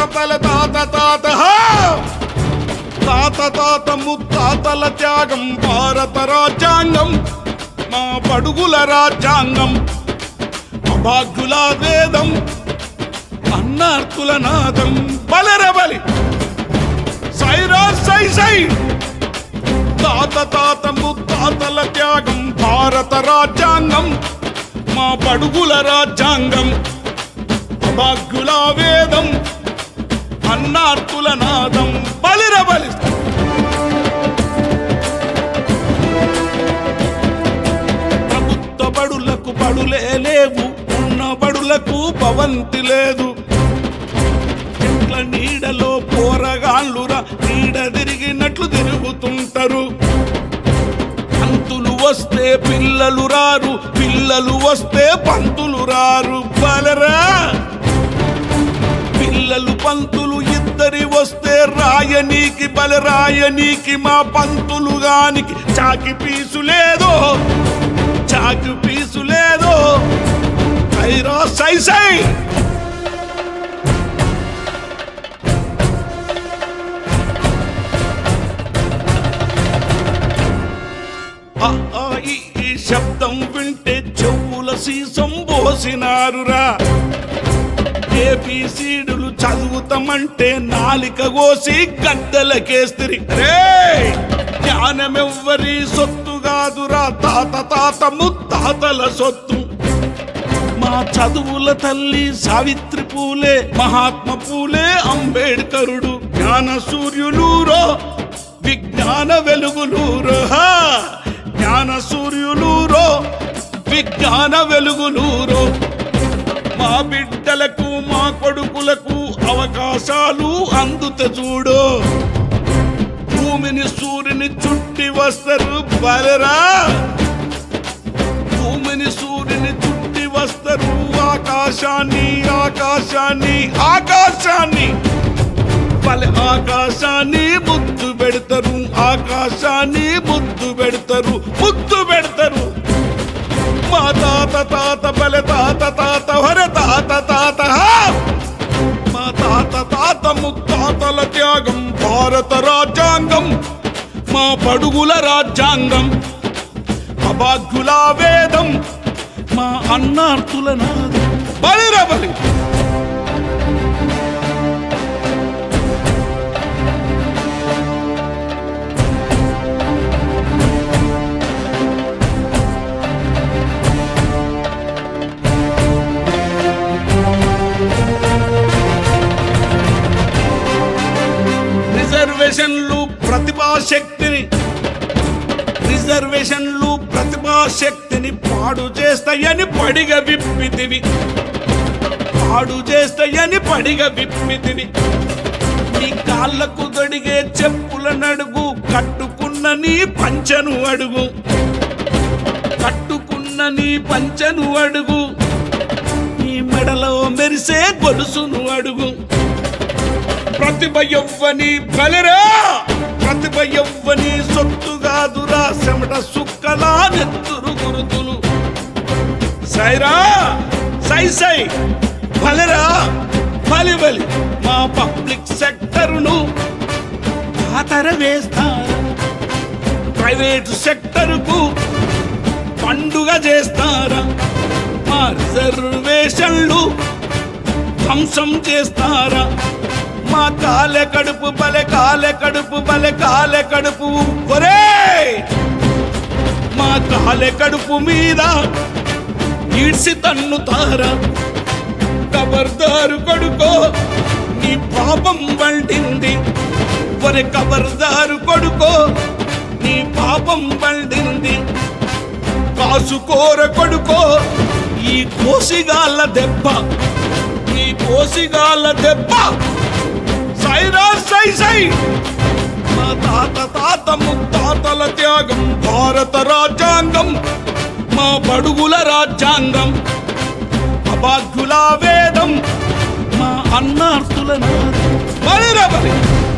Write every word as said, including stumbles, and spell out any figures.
తల తాత తాత తాత తాత ముత్తాతల త్యాగం భారత రాజ్యాంగం మా బడుగుల రాజ్యాంగం అభాగ్యుల వేదం అన్నార్తుల నాదం బలరబలి సైరా సై సై తాత తాత ముత్తాతల త్యాగం భారత రాజ్యాంగం మా బడుగుల రాజ్యాంగం అభాగ్యుల వేదం అన్నార్తుల నాదం బలిరబలి ప్రభుత్వ బడులకు బడులే లేవు ఉన్న బడులకు భవంతి లేదు చెట్ల నీడలో పోరగాళ్ళురా నీడ తిరిగినట్లు తిరుగుతుంటారు పంతులు వస్తే పిల్లలు రారు పిల్లలు వస్తే పంతులు రారు బలరా పిల్లలు పంతులు ఇద్దరి వస్తే రాయనీకి బలరాయనీకి మా పంతులు గానికి చాకి పీసు లేదో చాకి పీసు లేదో ఐరా సై సై ఈ శబ్దం వింటే చెవుల సీసం పోసినారురా ఏబిసిడులు చదువుతామంటే నాలిక కోసి గద్దెలకేస్తిరి రే జ్ఞానమెవ్వరి సొత్తు కాదురా తాత తాత ముత్తాతల సొత్తు మా చదువుల తల్లి సావిత్రి పూలే మహాత్మ పూలే అంబేడ్కరుడు జ్ఞాన సూర్యులూరో విజ్ఞాన వెలుగులూరో జ్ఞాన సూర్యులూరో విజ్ఞాన వెలుగులూరో మా బిడ్డలకు మా కొడుకులకు అవకాశాలు అందుత చూడు భూమిని సూర్యుని చుట్టి వస్తారు బలరా భూమిని సూర్యుని చుట్టి వస్తారు ఆకాశాన్ని ఆకాశాన్ని ఆకాశాన్ని బలే ఆకాశాన్ని ముద్దు పెడతారు ఆకాశాన్ని ముద్దు పెడతారు ముద్దు పెడతారు మా తాత తాత బలే తాత తాత హర తాత తాత మా తాత తాత ముత్తాతల త్యాగం భారత రాజ్యాంగం మా బడుగుల రాజ్యాంగం అభాగ్యుల వేదం మా అన్నార్తుల నాదం బలిరబలి రిజర్వేషన్లు ప్రతిభాశక్తిని రిజర్వేషన్లు ప్రతిభాశక్తిని పాడు చేస్తాయని పడిగ విప్పితివి పాడు చేస్తాయని పడిగ విప్పితివి నీ కాళ్ళకు దొడిగే చెప్పుల నడుగు కట్టుకున్న నీ పంచను అడుగు కట్టుకున్న నీ పంచను అడుగు నీ మెడలో మెరిసే గొలుసును అడుగు ప్రతిభ యవ్వని బలరా ప్రతిభ యవ్వని సొత్తు కాదురా చెమట సుక్కలా నెత్తురు గురుతులు సైరా సై సై బలరా బలి బలి మా పబ్లిక్ సెక్టరును పాతర వేస్తారా ప్రైవేటు సెక్టరుకు పండుగ చేస్తారా మా రిజర్వేషన్లు ధ్వంసం చేస్తారా మా కాలె కడుపు బలె కాలె కడుపు బలె కాలె కడుపు ఒరే మా కాలె కడుపు మీద ఈడ్సి తన్నుతారా కబర్దారు కొడుకో నీ పాపం వండింది ఒరే కబర్దారు కొడుకో నీ పాపం వండింది కాసుకోర కొడుకో ఈ కోసిగాళ్ళ దెబ్బ ఈ కోసిగాళ్ళ దెబ్బ సైరా సై సై మా తాత తాత ముత్తాతల త్యాగం భారత రాజ్యాంగం మా బడుగుల రాజ్యాంగం అభాగ్యుల వేదం మా అన్నార్తుల నాదం బలిరబలి